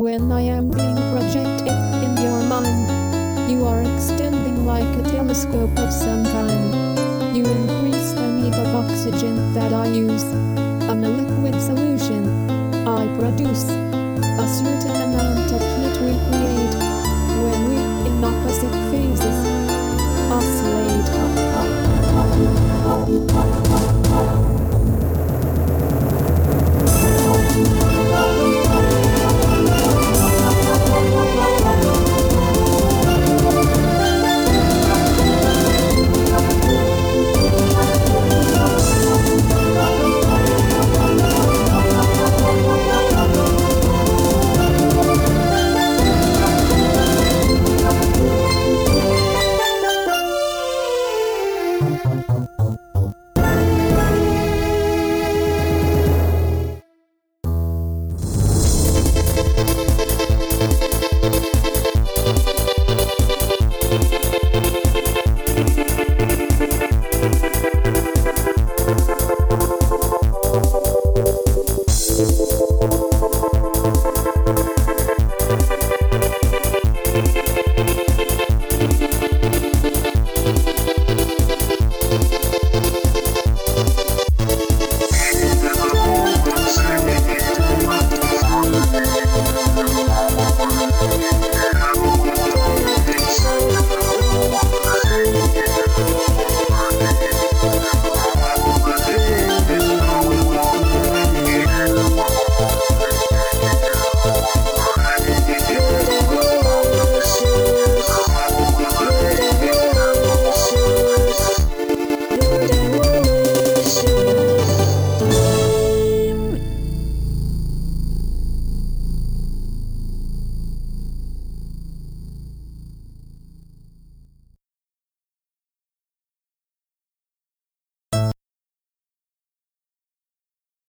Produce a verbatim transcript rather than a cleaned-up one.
When I am being projected in your mind, you are extending like a telescope of some kind. You increase the need of oxygen that I use. On a liquid solution, I produce a certain amount of heat we create when we, in opposite phases, oscillate.